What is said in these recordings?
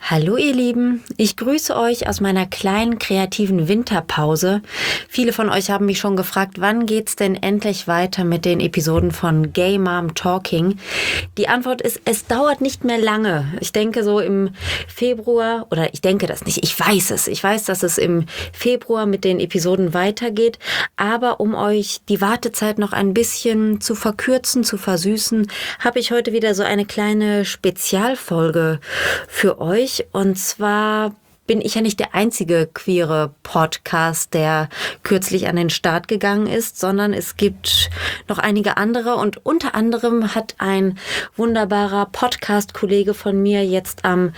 Hallo ihr Lieben, ich grüße euch aus meiner kleinen kreativen Winterpause. Viele von euch haben mich schon gefragt, wann geht's denn endlich weiter mit den Episoden von Gay Mom Talking? Die Antwort ist, es dauert nicht mehr lange. Ich denke so im Februar, oder ich denke das nicht, ich weiß es. Ich weiß, dass es im Februar mit den Episoden weitergeht. Aber um euch die Wartezeit noch ein bisschen zu verkürzen, zu versüßen, habe ich heute wieder so eine kleine Spezialfolge für euch. Und zwar bin ich ja nicht der einzige queere Podcast, der kürzlich an den Start gegangen ist, sondern es gibt noch einige andere und unter anderem hat ein wunderbarer Podcast-Kollege von mir jetzt am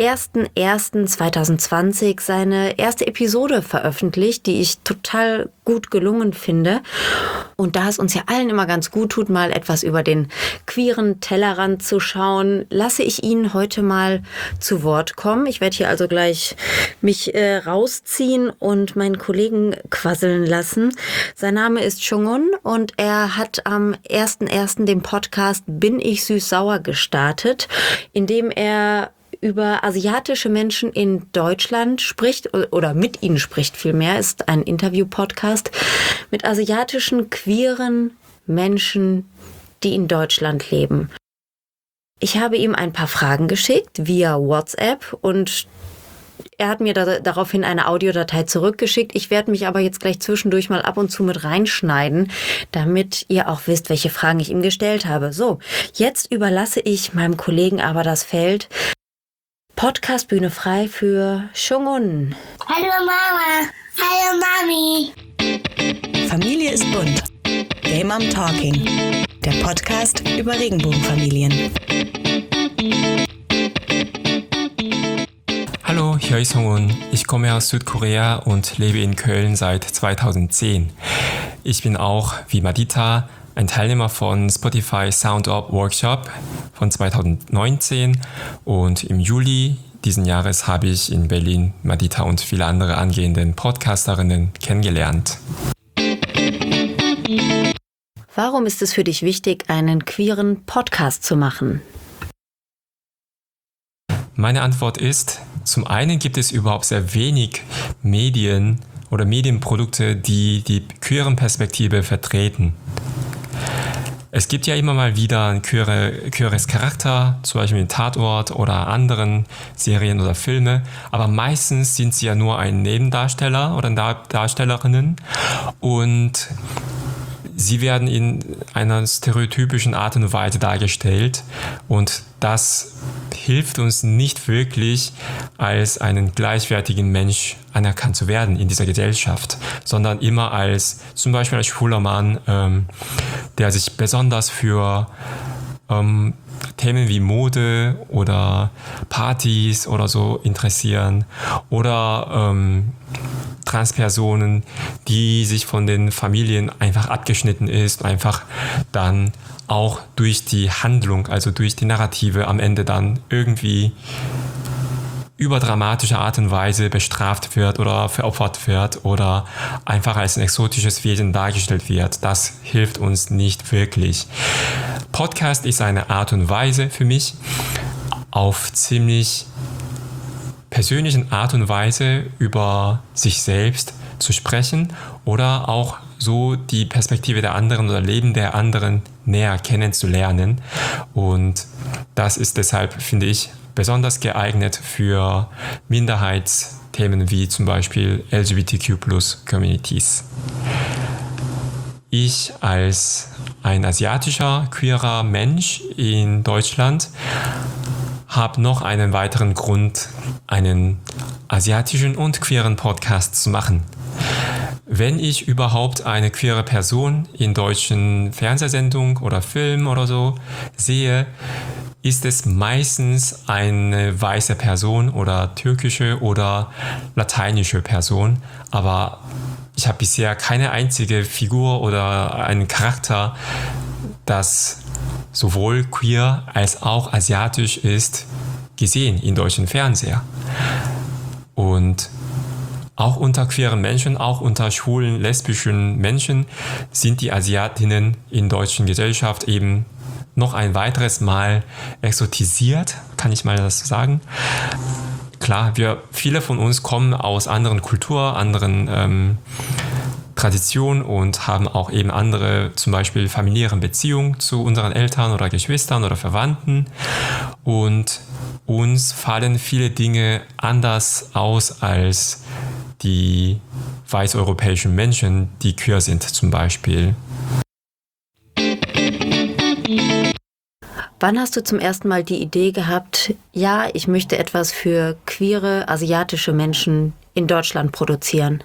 01.01.2020 seine erste Episode veröffentlicht, die ich total gut gelungen finde. Und da es uns ja allen immer ganz gut tut, mal etwas über den queeren Tellerrand zu schauen, lasse ich ihn heute mal zu Wort kommen. Ich werde hier also gleich mich rausziehen und meinen Kollegen quasseln lassen. Sein Name ist Chungun und er hat am 01.01. den Podcast Bin ich süß-sauer gestartet, in dem er über asiatische Menschen in Deutschland spricht oder mit ihnen spricht vielmehr, ist ein Interview-Podcast mit asiatischen queeren Menschen, die in Deutschland leben. Ich habe ihm ein paar Fragen geschickt via WhatsApp und er hat mir daraufhin eine Audiodatei zurückgeschickt. Ich werde mich aber jetzt gleich zwischendurch mal ab und zu mit reinschneiden, damit ihr auch wisst, welche Fragen ich ihm gestellt habe. So, jetzt überlasse ich meinem Kollegen aber das Feld. Podcast Bühne frei für Chungun. Hallo Mama. Hallo Mami. Familie ist bunt. Gay Mom Talking. Der Podcast über Regenbogenfamilien. Hallo, hier ist Chungun. Ich komme aus Südkorea und lebe in Köln seit 2010. Ich bin auch, wie Madita, ein Teilnehmer von Spotify Sound Up Workshop von 2019 und im Juli diesen Jahres habe ich in Berlin Madita und viele andere angehenden Podcasterinnen kennengelernt. Warum ist es für dich wichtig, einen queeren Podcast zu machen? Meine Antwort ist, zum einen gibt es überhaupt sehr wenig Medien oder Medienprodukte, die die queeren Perspektive vertreten. Es gibt ja immer mal wieder ein queeres Charakter, zum Beispiel in Tatort oder anderen Serien oder Filme, aber meistens sind sie ja nur ein Nebendarsteller oder Darstellerinnen und sie werden in einer stereotypischen Art und Weise dargestellt und das hilft uns nicht wirklich, als einen gleichwertigen Mensch anerkannt zu werden in dieser Gesellschaft, sondern immer als zum Beispiel als schwuler Mann, der sich besonders für Themen wie Mode oder Partys oder so interessieren oder Transpersonen, die sich von den Familien einfach abgeschnitten ist, einfach dann auch durch die Handlung, also durch die Narrative am Ende dann irgendwie überdramatische Art und Weise bestraft wird oder veropfert wird oder einfach als ein exotisches Wesen dargestellt wird. Das hilft uns nicht wirklich. Podcast ist eine Art und Weise für mich, auf ziemlich persönlichen Art und Weise über sich selbst zu sprechen oder auch so die Perspektive der anderen oder Leben der anderen näher kennenzulernen. Und das ist deshalb, finde ich, besonders geeignet für Minderheitsthemen wie zum Beispiel LGBTQ+-Communities. Ich als ein asiatischer, queerer Mensch in Deutschland habe noch einen weiteren Grund, einen asiatischen und queeren Podcast zu machen. Wenn ich überhaupt eine queere Person in deutschen Fernsehsendungen oder Filmen oder so sehe, ist es meistens eine weiße Person oder türkische oder lateinische Person, aber ich habe bisher keine einzige Figur oder einen Charakter, das sowohl queer als auch asiatisch ist, gesehen in deutschen Fernseher. Und auch unter queeren Menschen, auch unter schwulen, lesbischen Menschen sind die Asiatinnen in der deutschen Gesellschaft eben noch ein weiteres Mal exotisiert, kann ich mal das sagen. klar, viele von uns kommen aus anderen Kulturen, anderen Traditionen und haben auch eben andere, zum Beispiel familiären Beziehungen zu unseren Eltern oder Geschwistern oder Verwandten. Und uns fallen viele Dinge anders aus als die weißeuropäischen Menschen, die queer sind zum Beispiel. Wann hast du zum ersten Mal die Idee gehabt, ja, ich möchte etwas für queere asiatische Menschen in Deutschland produzieren?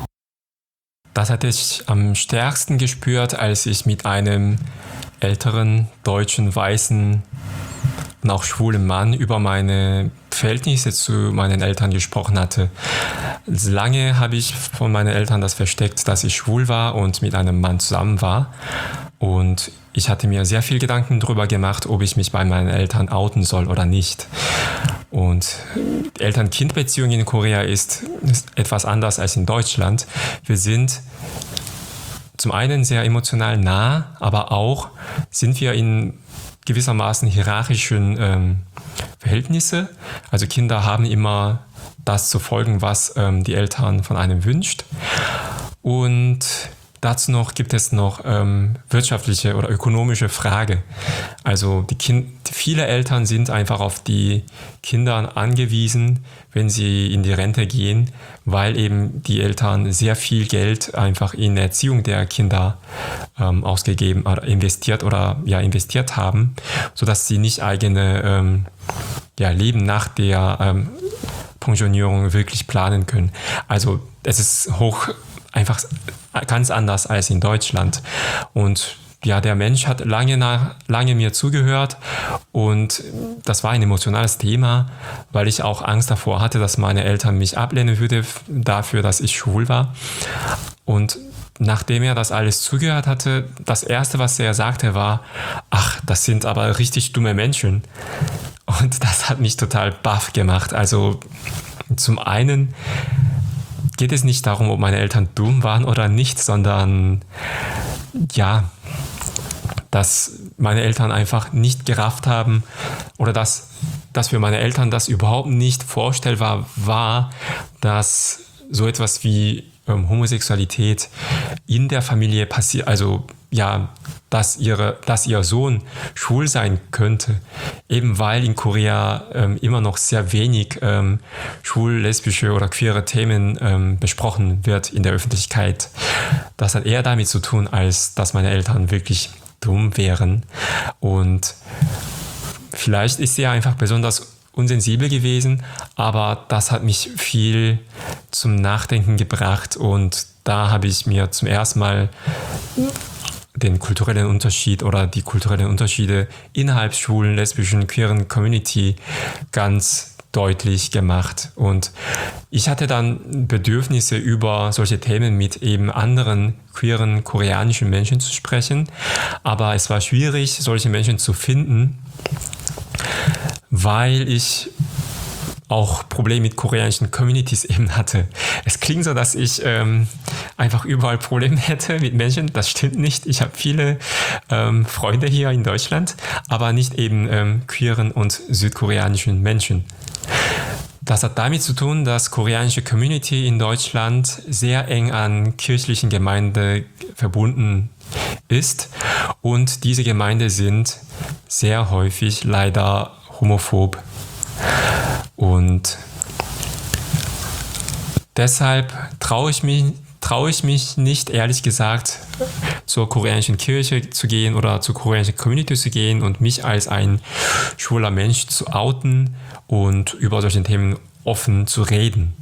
Das hatte ich am stärksten gespürt, als ich mit einem älteren deutschen, weißen und auch schwulen Mann über meine Verhältnisse zu meinen Eltern gesprochen hatte. Lange habe ich von meinen Eltern das versteckt, dass ich schwul war und mit einem Mann zusammen war. Und ich hatte mir sehr viel Gedanken darüber gemacht, ob ich mich bei meinen Eltern outen soll oder nicht. Und Eltern-Kind-Beziehung in Korea ist etwas anders als in Deutschland. Wir sind zum einen sehr emotional nah, aber auch sind wir in gewissermaßen hierarchischen Verhältnisse. Also Kinder haben immer das zu folgen, was die Eltern von einem wünscht. Und dazu gibt es noch wirtschaftliche oder ökonomische Frage. Also viele Eltern sind einfach auf die Kinder angewiesen, wenn sie in die Rente gehen, weil eben die Eltern sehr viel Geld einfach in die Erziehung der Kinder ausgegeben oder investiert haben, sodass sie nicht eigene Leben nach der Pensionierung wirklich planen können. Also es ist einfach ganz anders als in Deutschland. Und ja, der Mensch hat lange mir zugehört und das war ein emotionales Thema, weil ich auch Angst davor hatte, dass meine Eltern mich ablehnen würden dafür, dass ich schwul war. Und nachdem er das alles zugehört hatte, das Erste, was er sagte, war, ach, das sind aber richtig dumme Menschen. Und das hat mich total baff gemacht. Also zum einen geht es nicht darum, ob meine Eltern dumm waren oder nicht, sondern ja, dass meine Eltern einfach nicht gerafft haben oder dass für meine Eltern das überhaupt nicht vorstellbar war, dass so etwas wie Homosexualität in der Familie passiert, also ja, dass ihr Sohn schwul sein könnte, eben weil in Korea immer noch sehr wenig schwul, lesbische oder queere Themen besprochen wird in der Öffentlichkeit. Das hat eher damit zu tun, als dass meine Eltern wirklich dumm wären. Und vielleicht ist sie einfach besonders unsensibel gewesen, aber das hat mich viel zum Nachdenken gebracht und da habe ich mir zum ersten Mal den kulturellen Unterschied oder die kulturellen Unterschiede innerhalb schwulen, lesbischen, queeren Community ganz deutlich gemacht. Und ich hatte dann Bedürfnisse, über solche Themen mit eben anderen queeren koreanischen Menschen zu sprechen, aber es war schwierig, solche Menschen zu finden, weil ich auch Probleme mit koreanischen Communities eben hatte. Es klingt so, dass ich einfach überall Probleme hätte mit Menschen. Das stimmt nicht. Ich habe viele Freunde hier in Deutschland, aber nicht eben queeren und südkoreanischen Menschen. Das hat damit zu tun, dass koreanische Community in Deutschland sehr eng an kirchlichen Gemeinden verbunden ist und diese Gemeinden sind sehr häufig leider homophob. Und deshalb traue ich mich nicht, ehrlich gesagt, zur koreanischen Kirche zu gehen oder zur koreanischen Community zu gehen und mich als ein schwuler Mensch zu outen und über solche Themen offen zu reden.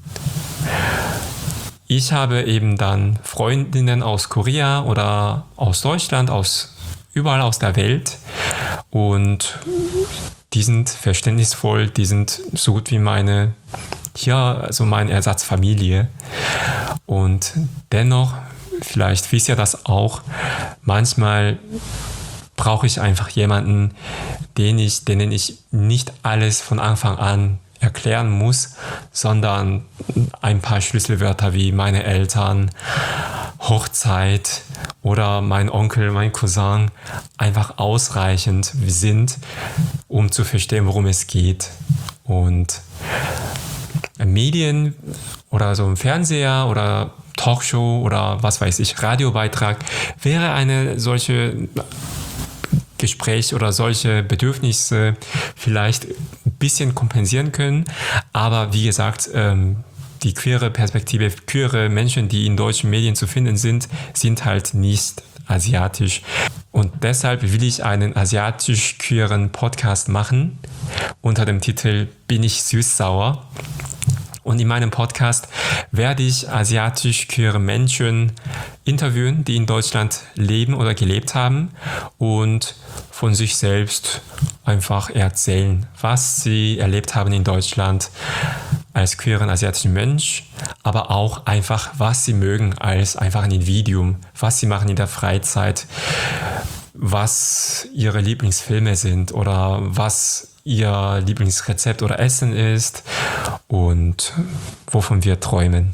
Ich habe eben dann Freundinnen aus Korea oder aus Deutschland, überall aus der Welt und die sind verständnisvoll, die sind so gut wie meine Ersatzfamilie. Und dennoch, vielleicht wisst ihr das auch, manchmal brauche ich einfach jemanden, denen ich nicht alles von Anfang an erklären muss, sondern ein paar Schlüsselwörter wie meine Eltern, Hochzeit oder mein Onkel, mein Cousin einfach ausreichend sind, um zu verstehen, worum es geht. Und Medien oder so ein Fernseher oder Talkshow oder was weiß ich, Radiobeitrag wäre eine solche Gespräch oder solche Bedürfnisse vielleicht ein bisschen kompensieren können. Aber wie gesagt, die queere Perspektive, queere Menschen, die in deutschen Medien zu finden sind halt nicht asiatisch. Und deshalb will ich einen asiatisch-queeren Podcast machen unter dem Titel Bin ich süß-sauer? Und in meinem Podcast werde ich asiatisch-queere Menschen interviewen, die in Deutschland leben oder gelebt haben und von sich selbst einfach erzählen, was sie erlebt haben in Deutschland als queeren asiatischen Mensch, aber auch einfach, was sie mögen als einfach ein Individuum, was sie machen in der Freizeit, was ihre Lieblingsfilme sind oder was ihr Lieblingsrezept oder Essen ist und wovon wir träumen.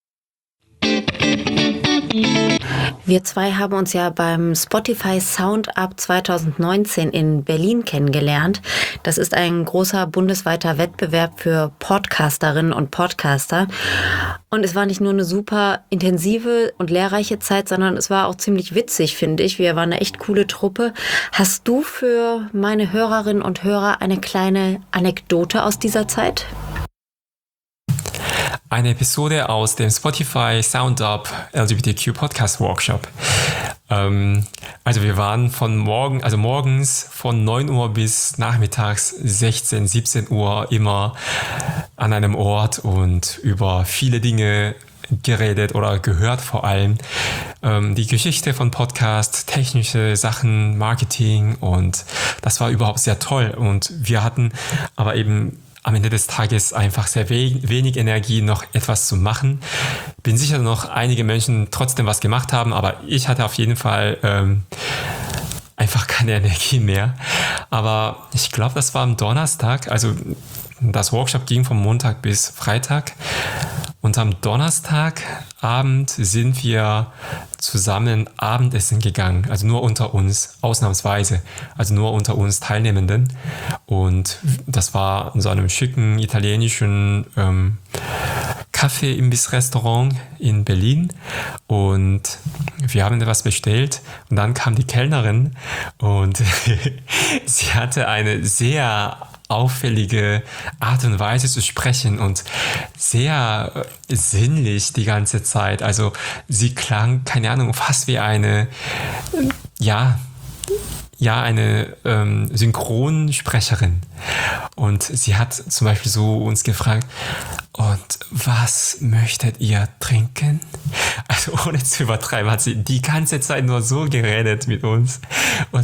Wir zwei haben uns ja beim Spotify Sound Up 2019 in Berlin kennengelernt. Das ist ein großer bundesweiter Wettbewerb für Podcasterinnen und Podcaster. Und es war nicht nur eine super intensive und lehrreiche Zeit, sondern es war auch ziemlich witzig, finde ich. Wir waren eine echt coole Truppe. Hast du für meine Hörerinnen und Hörer eine kleine Anekdote aus dieser Zeit? Eine Episode aus dem Spotify Sound Up LGBTQ Podcast Workshop. Also wir waren morgens von 9 Uhr bis nachmittags 16, 17 Uhr immer an einem Ort und über viele Dinge geredet oder gehört vor allem. Die Geschichte von Podcast, technische Sachen, Marketing, und das war überhaupt sehr toll. Und wir hatten aber eben am Ende des Tages einfach sehr wenig Energie, noch etwas zu machen. Bin sicher, noch einige Menschen trotzdem was gemacht haben, aber ich hatte auf jeden Fall einfach keine Energie mehr. Aber ich glaube, das war am Donnerstag, also das Workshop ging von Montag bis Freitag. Und am Donnerstagabend sind wir zusammen Abendessen gegangen, also nur unter uns, ausnahmsweise, also nur unter uns Teilnehmenden. Und das war in so einem schicken italienischen Kaffee-Imbiss-Restaurant in Berlin. Und wir haben etwas bestellt und dann kam die Kellnerin und sie hatte eine sehr auffällige Art und Weise zu sprechen und sehr sinnlich die ganze Zeit. Also sie klang, keine Ahnung, fast wie eine Synchronsprecherin. Und sie hat zum Beispiel so uns gefragt, und was möchtet ihr trinken? Also ohne zu übertreiben, hat sie die ganze Zeit nur so geredet mit uns. Und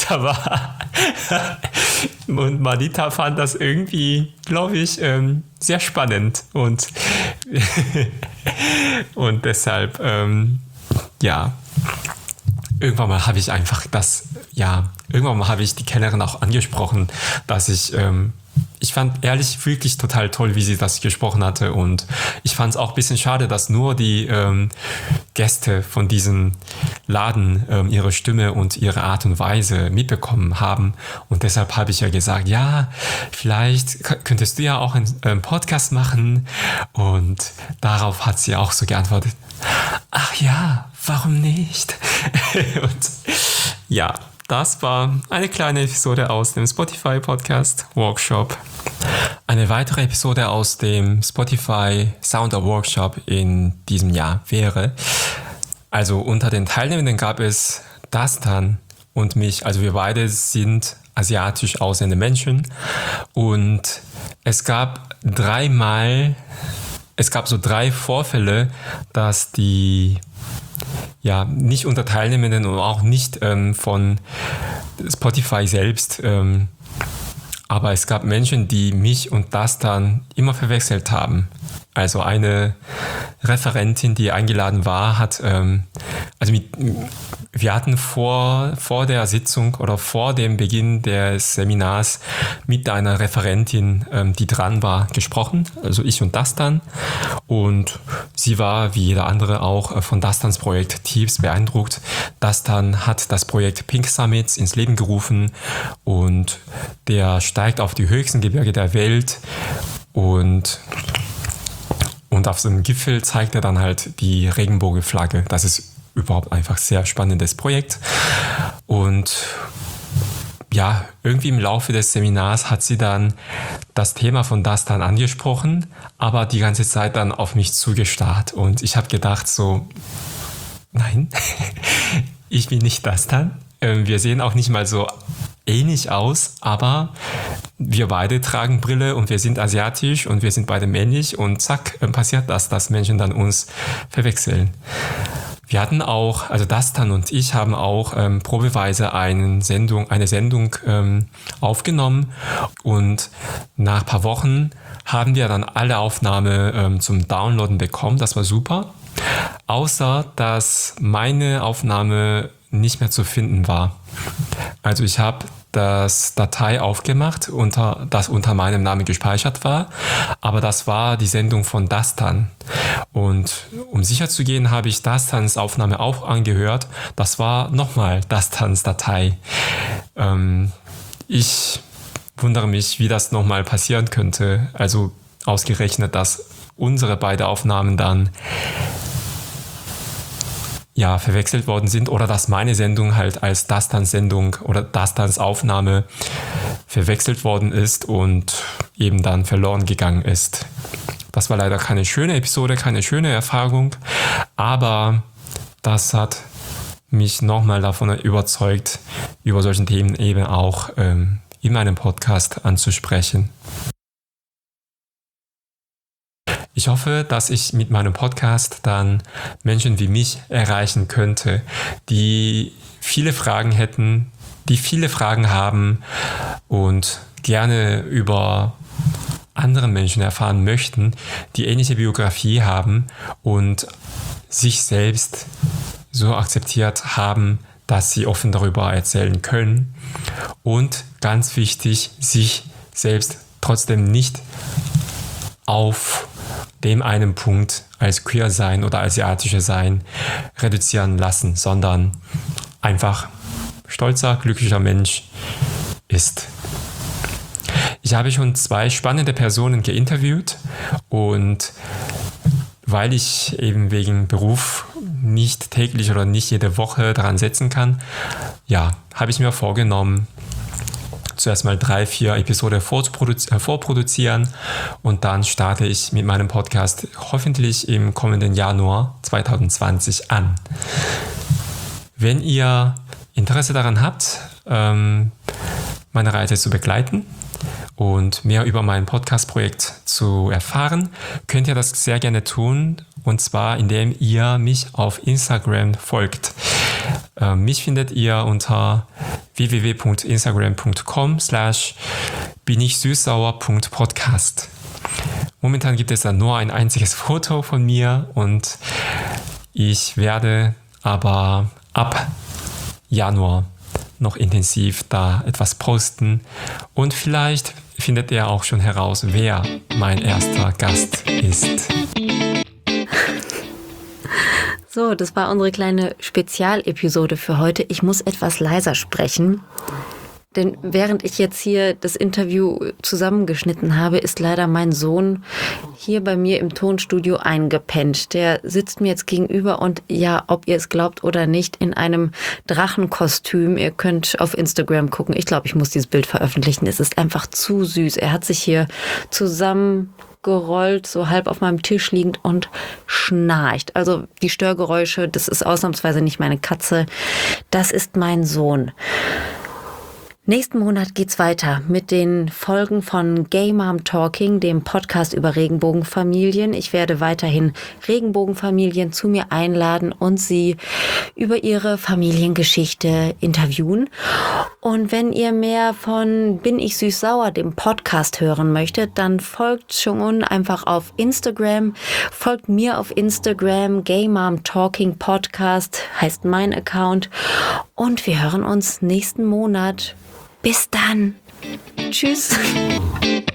Madita fand das irgendwie, glaube ich, sehr spannend. Und deshalb, irgendwann mal habe ich die Kellnerin auch angesprochen, dass ich fand ehrlich wirklich total toll, wie sie das gesprochen hatte, und ich fand es auch ein bisschen schade, dass nur die Gäste von diesem Laden ihre Stimme und ihre Art und Weise mitbekommen haben, und deshalb habe ich ja gesagt, ja, vielleicht könntest du ja auch einen Podcast machen, und darauf hat sie auch so geantwortet, ach ja, warum nicht? Und ja, das war eine kleine Episode aus dem Spotify Podcast Workshop. Eine weitere Episode aus dem Spotify Sounder Workshop in diesem Jahr wäre, also unter den Teilnehmenden gab es Dastan und mich, also wir beide sind asiatisch aussehende Menschen, und es gab so 3 Vorfälle, dass die nicht unter Teilnehmenden und auch nicht von Spotify selbst, aber es gab Menschen, die mich und das dann immer verwechselt haben. Also eine Referentin, die eingeladen war, wir hatten vor der Sitzung oder vor dem Beginn des Seminars mit einer Referentin, die dran war, gesprochen, also ich und Dastan. Und sie war, wie jeder andere auch, von Dastans Projekt tiefst beeindruckt. Dastan hat das Projekt Pink Summits ins Leben gerufen, und der steigt auf die höchsten Gebirge der Welt und Und auf so einem Gipfel zeigt er dann halt die Regenbogenflagge. Das ist überhaupt einfach sehr spannendes Projekt. Und ja, irgendwie im Laufe des Seminars hat sie dann das Thema von Dastan angesprochen, aber die ganze Zeit dann auf mich zugestarrt. Und ich habe gedacht so, nein, ich bin nicht Dastan. Wir sehen auch nicht mal so ähnlich aus, aber wir beide tragen Brille und wir sind asiatisch und wir sind beide männlich und zack, passiert das, dass Menschen dann uns verwechseln. Wir hatten auch, also Dastan und ich haben auch probeweise eine Sendung aufgenommen und nach ein paar Wochen haben wir dann alle Aufnahmen zum Downloaden bekommen. Das war super. Außer, dass meine Aufnahme nicht mehr zu finden war. Also ich habe das Datei aufgemacht, das unter meinem Namen gespeichert war, aber das war die Sendung von Dastan. Und um sicher zu gehen, habe ich Dastans Aufnahme auch angehört. Das war nochmal Dastans Datei. Ich wundere mich, wie das nochmal passieren könnte. Also ausgerechnet, dass unsere beiden Aufnahmen dann verwechselt worden sind oder dass meine Sendung halt als Dastans Sendung oder Dastans Aufnahme verwechselt worden ist und eben dann verloren gegangen ist. Das war leider keine schöne Episode, keine schöne Erfahrung, aber das hat mich nochmal davon überzeugt, über solche Themen eben auch in meinem Podcast anzusprechen. Ich hoffe, dass ich mit meinem Podcast dann Menschen wie mich erreichen könnte, die viele Fragen hätten, die viele Fragen haben und gerne über andere Menschen erfahren möchten, die ähnliche Biografie haben und sich selbst so akzeptiert haben, dass sie offen darüber erzählen können und ganz wichtig, sich selbst trotzdem nicht auf dem einen Punkt als queer sein oder asiatische sein reduzieren lassen, sondern einfach stolzer, glücklicher Mensch ist. Ich habe schon 2 spannende Personen geinterviewt und weil ich eben wegen Beruf nicht täglich oder nicht jede Woche daran setzen kann, habe ich mir vorgenommen, zuerst mal 3-4 Episoden vorproduzieren und dann starte ich mit meinem Podcast hoffentlich im kommenden Januar 2020 an. Wenn ihr Interesse daran habt, meine Reise zu begleiten und mehr über mein Podcast-Projekt zu erfahren, könnt ihr das sehr gerne tun, und zwar indem ihr mich auf Instagram folgt. Mich findet ihr unter www.instagram.com/binichsüßsauer.podcast. Momentan gibt es da nur ein einziges Foto von mir und ich werde aber ab Januar noch intensiv da etwas posten und vielleicht findet ihr auch schon heraus, wer mein erster Gast ist. So, das war unsere kleine Spezialepisode für heute. Ich muss etwas leiser sprechen, denn während ich jetzt hier das Interview zusammengeschnitten habe, ist leider mein Sohn hier bei mir im Tonstudio eingepennt. Der sitzt mir jetzt gegenüber und ja, ob ihr es glaubt oder nicht, in einem Drachenkostüm. Ihr könnt auf Instagram gucken. Ich glaube, ich muss dieses Bild veröffentlichen. Es ist einfach zu süß. Er hat sich hier zusammengerollt, so halb auf meinem Tisch liegend und schnarcht. Also die Störgeräusche, das ist ausnahmsweise nicht meine Katze. Das ist mein Sohn. Nächsten Monat geht's weiter mit den Folgen von Gay Mom Talking, dem Podcast über Regenbogenfamilien. Ich werde weiterhin Regenbogenfamilien zu mir einladen und sie über ihre Familiengeschichte interviewen. Und wenn ihr mehr von Bin ich süß-sauer, dem Podcast hören möchtet, dann folgt schon einfach auf Instagram. Folgt mir auf Instagram. Gay Mom Talking Podcast heißt mein Account. Und wir hören uns nächsten Monat. Bis dann. Tschüss.